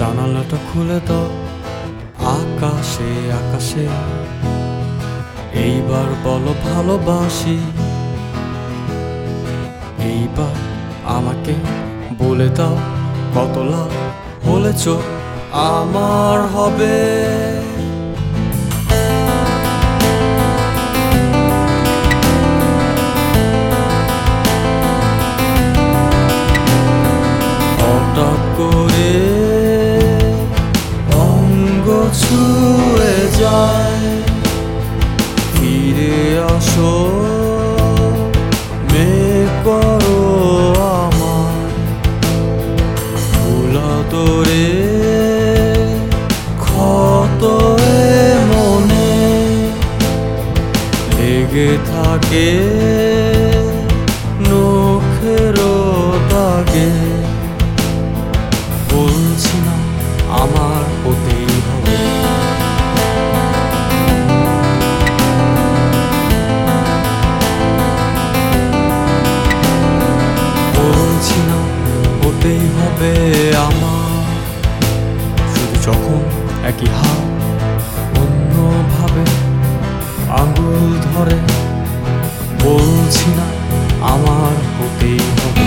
জানালাটা খুলে দাও, আকাশে আকাশে এইবার বলো ভালোবাসি। এইবার আমাকে বলে দাও, কত লাভ হলে চোখ আমার হবে। হঠাৎ করে অঙ্গ ছুঁয়ে যায়, ফিরে আসো মেঘ করো আমার ভোলা তোরে ক্ষত মনে লেগে থাকে নখের দাগে। বলছি না আমার হতেই হবে, বলছি না হতেই হবে আমার। শুধু যখন একই হাত অন্যভাবে আঙুল ধরে, বলছি না আমার হতেই হবে।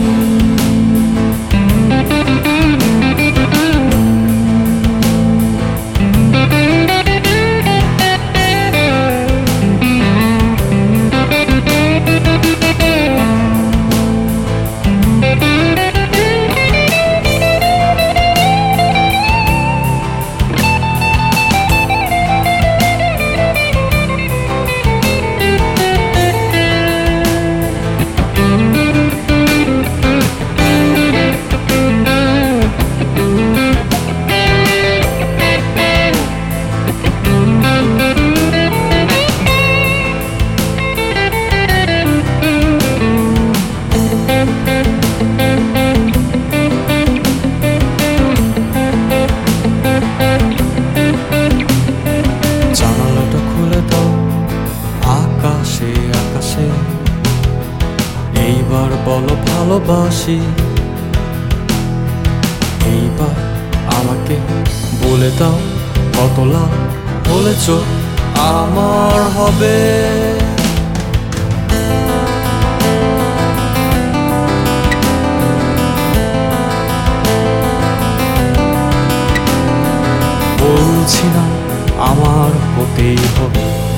আকাশে আকাশে এইবার বলো ভালোবাসি। এইবার আমাকে বলে দাও, কত লাভ হলে চোখ আমার হবে। বলছি না আমার হতেই হবে।